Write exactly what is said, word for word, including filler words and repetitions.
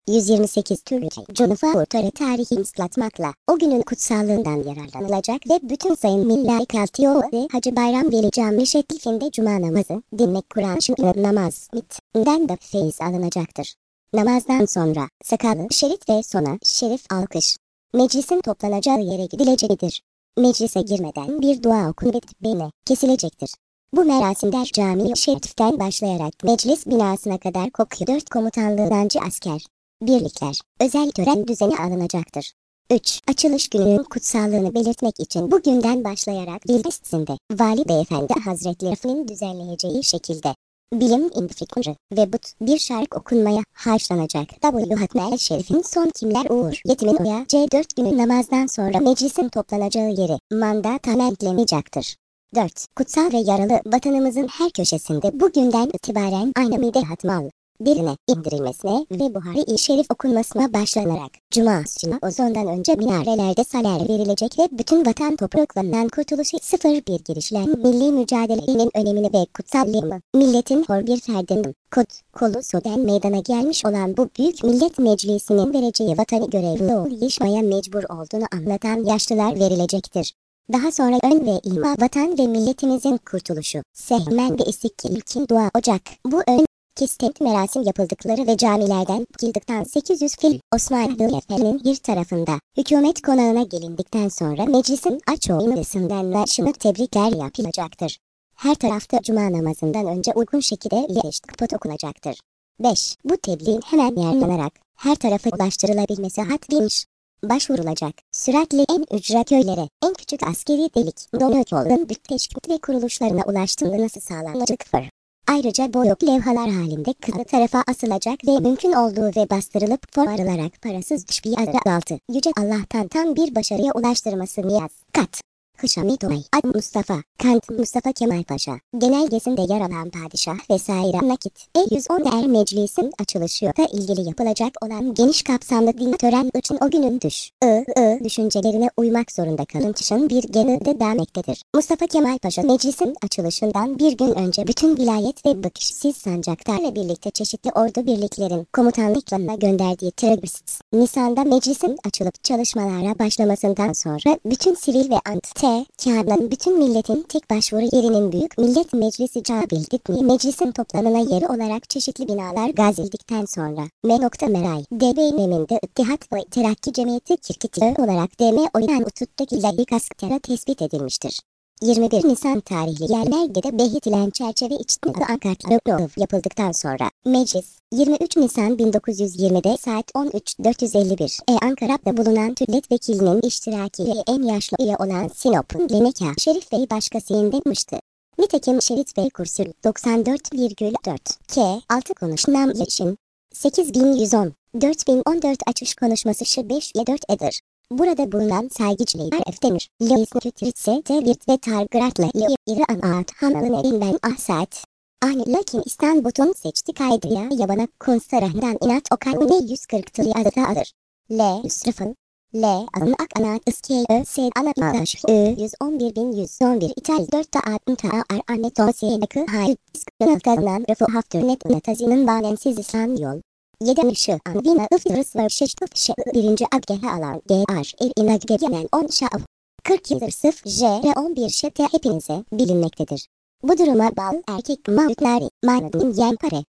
yüz yirmi sekiz Türkiye Cumhurbaşkanı tarihi ıslatmakla o günün kutsallığından yararlanılacak ve bütün sayın milli kaltiyo ve Hacı Bayram Veli Cami Şerifinde cuma namazı, dinmek Kur'an şıkkı namaz, mitten de feyiz alınacaktır. Namazdan sonra sakallı şerit ve sona şerif alkış. Meclisin toplanacağı yere gidileceğidir. Meclise girmeden bir dua okunup beyne kesilecektir. Bu merasimler cami-i şeriften başlayarak meclis binasına kadar kokuyor. Dört komutanlığıncı asker, birlikler, özel tören düzeni alınacaktır. üç. Açılış gününün kutsallığını belirtmek için bugünden başlayarak dil listesinde Vali Beyefendi Hazretlerinin düzenleyeceği şekilde bilim infikri ve but bir şarkı okunmaya haşlanacak. W. Hatmel Şerif'in son kimler Uğur Yetimin Oya C dört günü namazdan sonra meclisin toplanacağı yeri manda tamamlanacaktır. dört. Kutsal ve yaralı vatanımızın her köşesinde bugünden itibaren aynı mide hatmal birine indirilmesine ve Buhari-i Şerif okunmasına başlanarak Cuma günü ozondan önce minarelerde saler verilecek ve bütün vatan topraklarından kurtuluşu sıfır bir girişilen milli mücadelenin önemini ve kutsallığını milletin hor bir ferdinin kod kolu soden meydana gelmiş olan bu büyük millet meclisinin vereceği vatanı görevli oluşmaya mecbur olduğunu anlatan yaşlılar verilecektir. Daha sonra ön ve ima vatan ve milletimizin kurtuluşu, Sehmen ve İstiklal ilkin dua ocak. Bu ön kistet merasim yapıldıkları ve camilerden çıkıldıktan sekiz yüz fil Osmanlı Efendi'nin bir tarafında hükümet konağına gelindikten sonra meclisin aç oynasından başını tebrikler yapılacaktır. Her tarafta cuma namazından önce uygun şekilde yeşil okunacaktır. beş. Bu tebliğin hemen yerlanarak her tarafa ulaştırılabilmesi hadbinmiş. Başvurulacak. Süratle en ücra köylere, en küçük askeri delik, donökolun büyük teşkil ve kuruluşlarına ulaştığını nasıl sağlanacaktır. Ayrıca boyok levhalar halinde kılı tarafa asılacak ve mümkün olduğu ve bastırılıp forarılarak parasız bir adı altı. Yüce Allah'tan tam bir başarıya ulaştırması niyaz. Kat. Hışami Tomay, Ad Mustafa, Kant Mustafa Kemal Paşa, genelgesinde yer alan padişah vesaire nakit. E yüz on er meclisin açılışı da ilgili yapılacak olan geniş kapsamlı din tören için o günün düş, ı, ı, düşüncelerine uymak zorunda kalınçın bir genelde denmektedir. Mustafa Kemal Paşa meclisin açılışından bir gün önce bütün vilayet ve bakışsız sancaklarla birlikte çeşitli ordu birliklerin komutanlıklarına gönderdiği Trabzon, Nisan'da meclisin açılıp çalışmalara başlamasından sonra bütün sivil ve ant Kâr'ın bütün milletin tek başvuru yerinin Büyük Millet Meclisi Cabildikmi meclisin toplanma yeri olarak çeşitli binalar gazildikten sonra M. Meray D B M'inde İttihat ve Terakki Cemiyeti Kirkiti olarak D M Oy'dan Utut'taki layık askere tespit edilmiştir. yirmi bir Nisan tarihli yerlerde de behitilen çerçeve içinde ankartlı yapıldıktan sonra meclis yirmi üç Nisan bin dokuz yüz yirmide saat on üç dört yüz elli bir e Ankara'da bulunan milletvekilinin iştirakiyle en yaşlı üye olan Sinop'un Leneka Şerif Bey başkasıyındanmıştı. Nitekim Şerif Bey kursül doksan dört virgül dört K altı konuşmam yaşın sekiz bin yüz on dört bin on dört açış konuşması şı beş ile dört edir. Burada bulunan saygıcılar eftenir. Leis Kütritse Tevit ve Targrat'la İri Anat Hanal'ın elinden ahsat. Ani lakin İstanbul'un seçti kaydıya yabana Kunsarah'dan inat okan ne yüz kırk tılı adı alır. L. Yusraf'ın. L. Alın ak anat ıskeye ö s anatadaş ö yüz on bir bin yüz on bir İtal dört ta atın ta ar annet o seyakı hayır iskınal kazanan rıfı haftürnet unatazinin bağlensiz İslam yol. yedi ışı anvina ıftırıs var şeştuf şe birinci abgehe alan G R er inagge gelen on şav. kırk yıldır sıf J R on bir şete hepinize bilinmektedir. Bu duruma bağlı erkek mağdutları manadın yempare